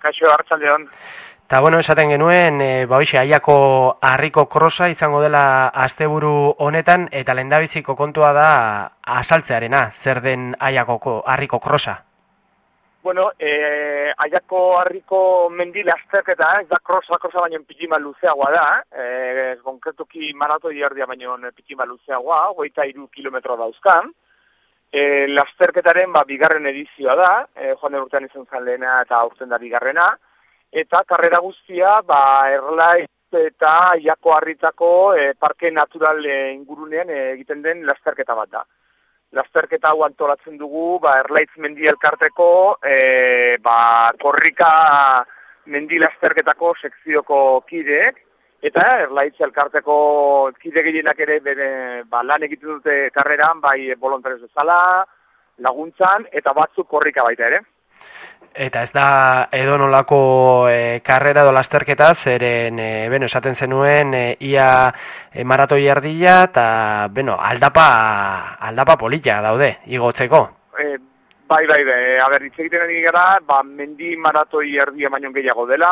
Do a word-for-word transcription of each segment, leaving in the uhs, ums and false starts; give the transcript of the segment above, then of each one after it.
Kaixo, arratsaldeon. Eta bueno, esaten genuen, e, ba hoxe, Aiako harriko krosa izango dela asteburu honetan, eta lehendabiziko kontua da azaltzearena, zer den Aiako harriko krosa. Bueno, e, Aiako harriko mendi lasterketa, ez da krosa, krosa baino pitima luzeagoa da, e, konkretuki maratoi erdia baino pitima luzeagoa, hogeita hiru kilometro dauzkan. E, lasterketaren ba, bigarren edizioa da, e, joan den urtean izan zen lehena eta aurten da bigarrena, eta karrera guztia ba, Erlaiz eta Aiako harritako e, parke natural e, ingurunean e, egiten den lasterketa bat da. Lasterketa hau antolatzen dugu ba, Erlaiz mendi elkarteko e, ba, korrika mendi lasterketako sekzioko kideek, eta Erlaiz elkarteko kide gehienak ere bere, ba, lan egiten dute karreran, bai bolontarioz bezala, laguntzan, eta batzuk korrika baita ere. Eta ez da edonolako e, karrera edo lasterketa, zeren, e, beno, esaten zenuen, e, ia e, maratoi erdila, eta, beno, aldapa, aldapa polita daude, igotzeko. E, bai, bai, bai, aber, hitz egiten ari gara, ba, mendi maratoi erdia baino gehiago dela,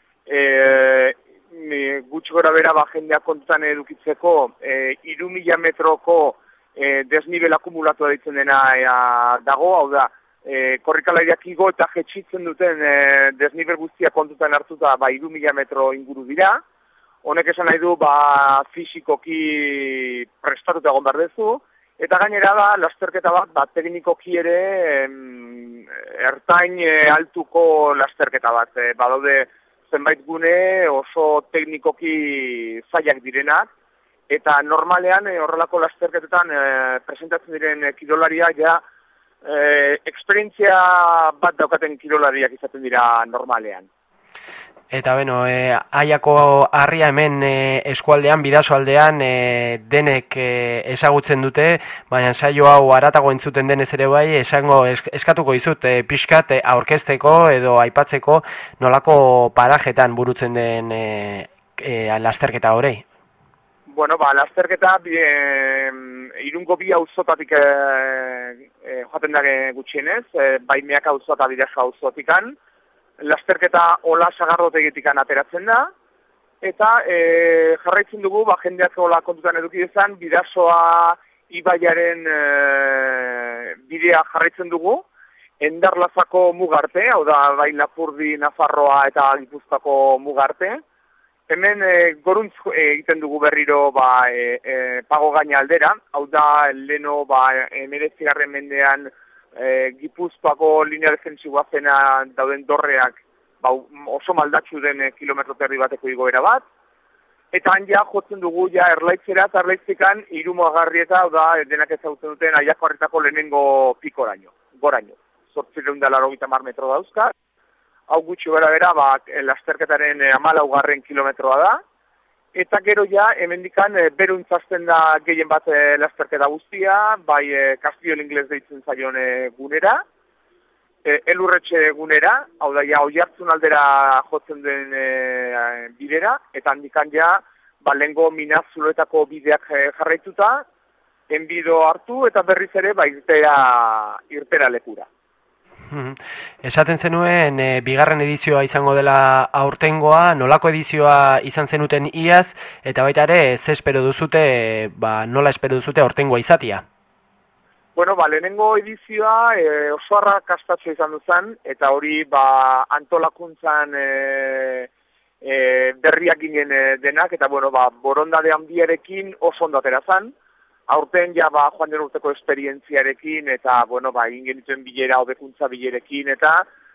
e, gutxi gora bera ba, jendeak kontutan edukitzeko, e, iru mila metroko e, desnivel akumulatu ditzen dena e, dago, hau da, E, korrikalariak igo eta jetxitzen duten e, desnivel guztia kontutan hartuta ba, iru mila metro inguru dira. Honek esan nahi du ba, fisikoki prestatuta egon behar dezu. Eta gainera da, lasterketa bat, ba, teknikoki ere em, ertain e, altuko lasterketa bat. E, badaude zenbait gune oso teknikoki zailak direnak. Eta normalean e, horrelako lasterketetan e, presentatzen diren e, kirolaria ja Eh, eksperientzia bat daukaten kirolariak izaten dira normalean. Eta beno, e, Aiako harria hemen e, eskualdean, bidasoaldean e, denek e, ezagutzen dute, baina saio hau haratago entzuten denez ere bai, esango eskatuko dizut e, pixkat e, aurkezteko edo aipatzeko nolako parajetan burutzen den e, e, lasterketa horrei. Bueno, ba, lasterketa e, Irungo bi auzotatik e, e, joaten dare gutxienez, e, bai Meaka auzoa eta Bidasoa auzotikan. Lasterketa Ola Sagardotegitikan ateratzen da, eta e, jarraitzen dugu, ba, jendeak hola kontutan eduki dezan, Bidasoa ibaiaren e, bidea jarraitzen dugu, Endarlazako mugarte, hau da, bai Lapurdi, Nafarroa eta Gipuzkoako mugarte. Hemen e, goruntz egiten dugu berriro ba, e, e, pago gaina aldera, hau da leno ba, emeretzigarren mendean e, Gipuzkoako linea defensiboa zena dauden dorreak ba, oso maldatxu den e, kilometro terdi bateko igoera bat. Eta han ja jotzen dugu ja Erlaitzera eta Erlaitzekan Irumoagarrieta, hau da denak ezagutzen duten Aiako harritako lehenengo pikoraino, goraino. zortziehun eta laurogeita hamar metro dauzka. Hau gutxi gara bera, ba, lasterketaren hamalaugarren kilometroa da, eta gero ja, hemendikan e, beruntzazten da gehien bat e, lasterketa guztia, bai e, Castellón Ingles deitzen zaion e, gunera, e, elurretxe gunera, hau da ja, Oiartzun aldera jotzen den e, bidera, eta handikan ja, ba, lehengo Minazuloetako bideak e, jarraituta, enbido hartu, eta berriz ere, ba, irtera, irtera lekura. Esaten zenuen, e, bigarren edizioa izango dela aurtengoa, nolako edizioa izan zenuten iaz, eta baita ere, ze espero duzute, ba, nola espero duzute aurtengoa izatia? Bueno, ba, lehenengo edizioa e, oso arrakastatxo izan duzan, eta hori ba, antolakuntzan e, e, berriak ginen e, denak, eta bueno, ba, borondade handiarekin oso ondo atera zan. Aurten ja ba, joan den urteko esperientziarekin eta bueno, ba, egin genituen bilera, hobekuntza bilerekin eta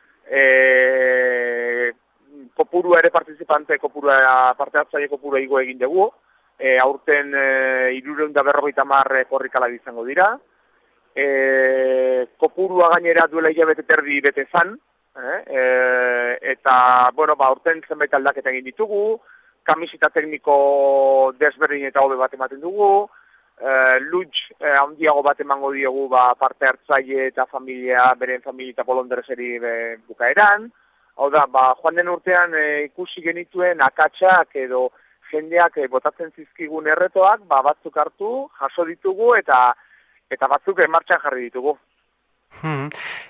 e, kopurua ere partizipante, kopurua, parte hartzaile kopurua igo egin dugu. E, aurten e, hirurehun eta berrogeita hamar korrikala izango dira. E, kopurua gainera duela hilabete terdi bete zan. Eh? E, eta bueno, ba, aurten zenbait aldaketa egin ditugu. Kamisita tekniko desberdin eta hobe bat ematen dugu. Uh, Lutz uh, handiago bat emango diogu ba, parte hartzaile eta familia, beren familia eta bolondereseri bukaeran. Hau da, ba, joan den urtean e, ikusi genituen akatsak edo jendeak e, botatzen zizkigun erretoak, ba, batzuk hartu, jaso ditugu eta eta batzuk martxan jarri ditugu. Hmm.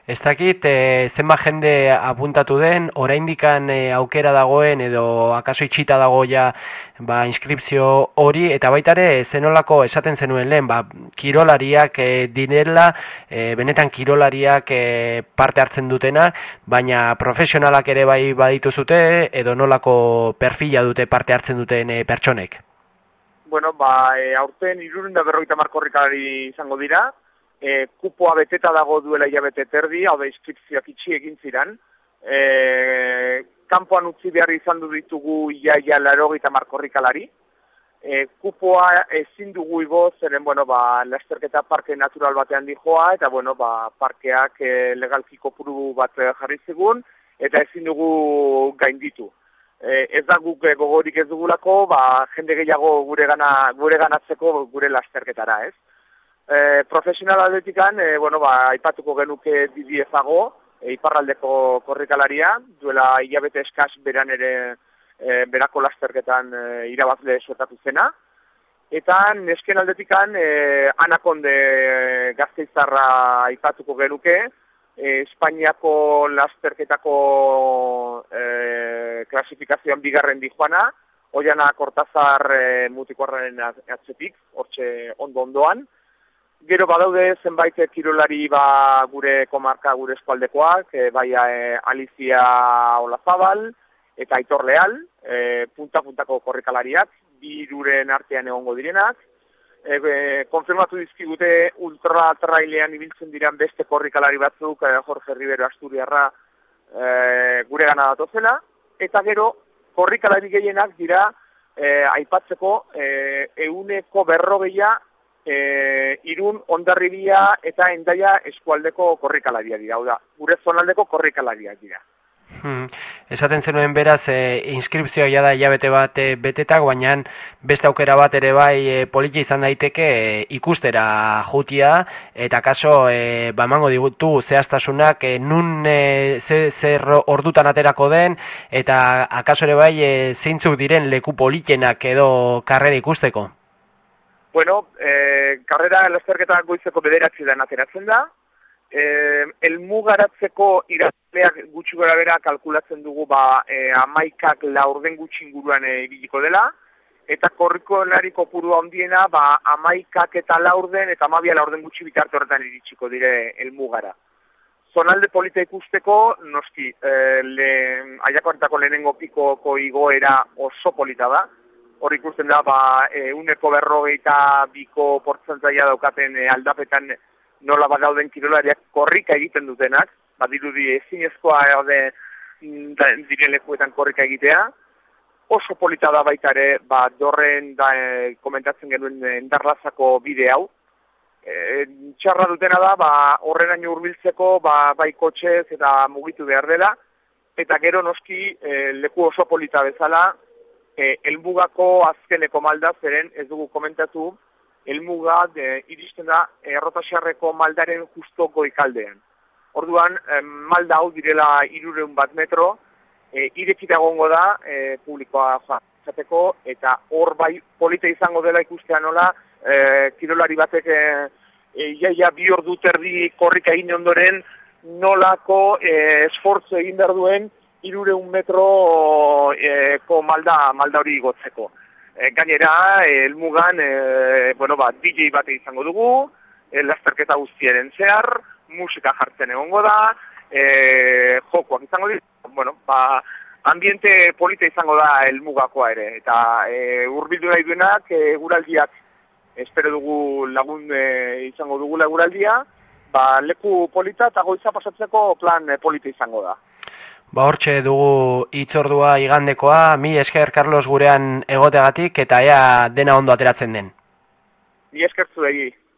Ez dakit, e, zenbat jende apuntatu den, oraindikan e, aukera dagoen edo akaso itxita dago ja ba, inskripzio hori, eta baita ere zenolako esaten zenuen lehen, ba, kirolariak e, direla, e, benetan kirolariak e, parte hartzen dutena, baina profesionalak ere bai baditu zute, edo nolako perfila dute parte hartzen duten e, pertsonek? Bueno, ba, e, aurten hirurehun eta berrogeita hamar korrikalari izango dira, e, kupoa beteta dago duela hilabete terdi, hau da inskripzioak itxi egin ziren, e, kanpoan utzi behar izan du ditugu iaia laurogeita hamar korrikalari, e, kupoa ezin dugu igo, zeren, bueno, ba, lasterketa parke natural batean dijoa, eta, bueno, ba, parkeak e, legalki kopuru bat jarri zigun, eta ezin dugu gainditu. E, ez da guk gogorik ez dugulako, ba, jende gehiago gure, gana, gure ganatzeko gure lasterketara, ez? E, profesional atletikan, e, bueno, ba, aipatuko genuke Didi Ezago, e, iparraldeko korrikalaria, duela hilabete eskas beran ere e, berako lasterketan e, irabazle suertatu zena. Eta nesken aldetikan e, Anakonde Gasteiztarra aipatuko genuke, e, Espainiako lasterketako e, klasifikazioan bigarren dijoana, Oiana Kortazar e, mutikoarraren atzetik, hortxe ondo-ondoan. Gero badaude zenbait kirolari ba gure komarka, gure eskualdekoak, e, bai e, Alicia Olazabal eta Aitor Leal, e, punta-puntako korrikalariak, bi hiruren artean egongo direnak. E, e, konfirmatu dizkigute ultra trailean ibiltzen diren beste korrikalari batzuk, e, Jorge Rivero Asturiarra e, gure gana datozela, eta gero korrikalari gehienak dira e, aipatzeko e, euneko berrogeia E, Irun, Hondarribia eta Hendaia eskualdeko korrikalaria dira, hau da, gure zonaldeko korrikalaria dira. Hmm. Esaten zenuen beraz, e, inskripzioa ja da hilabete bat e, betetak, baina beste aukera bat ere bai e, politia izan daiteke e, ikustera jutia, eta kaso e, ba emango digutu zehaztasunak e, nun e, ze, zer ordutan aterako den, eta akaso ere bai e, zeintzuk diren leku politenak edo karrera ikusteko? Bueno, eh, karrera lasterketa goizeko bederatzi dan ateratzen da. Eh, elmugaratzeko irazleak gutxi gora bera kalkulatzen dugu ba, eh, amaikak laurden gutxi inguruan eh, ibiliko dela. Eta korrikolari kopuru handiena ba, amaikak eta laurden eta amabia laurden gutxi bitarte horretan iritsiko dire elmugara. Zonalde polita ikusteko, noski, eh, le, aiakorretako lehenengo pikoko igoera oso polita da. Hor ikusten da, ba, e, uneko berrogeita biko portzentzaia daukaten e, aldapetan nola bat dauden kirolariak korrika egiten dutenak, bat dirudi ezinezkoa daude diren lekuetan korrika egitea. Oso polita da baita ere, ba, dorren da, e, komentatzen genuen Endarlazako bide hau. E, txarra dutena da, ba, horrenaino hurbiltzeko ba, bai kotxez eta mugitu behar dela, eta gero noski e, leku oso polita bezala, E, elmugako azkeneko malda, zeren ez dugu komentatu, elmuga de, iristen da errotaxarreko maldaren justo goikaldean. Orduan, e, malda hau direla hirurehun bat metro, e, irekita egongo da e, publikoa izateko, eta hor bai polita izango dela ikustea nola, e, kirolari batek e, e, iaia bi ordu terdi korrika egin ondoren, nolako e, esfortzu egin behar duen, hirurehun metro e, ko malda, malda hori igotzeko. E, gainera, e, elmugan, e, bueno, ba, D J bate izango dugu, e, lasterketa guztiaren zehar, musika jartzen egongo da, e, jokoak izango dira, bueno, ba, ambiente polita izango da elmugakoa ere, eta e, hurbildu nahi duenak, e, guraldiak, espero dugu lagun e, izango dugu guraldia, ba, leku polita eta goiza pasatzeko plan e, polita izango da. Ba hortxe dugu hitzordua igandekoa, mi esker Carlos gurean egoteagatik eta ea dena ondo ateratzen den. Mi esker zuei.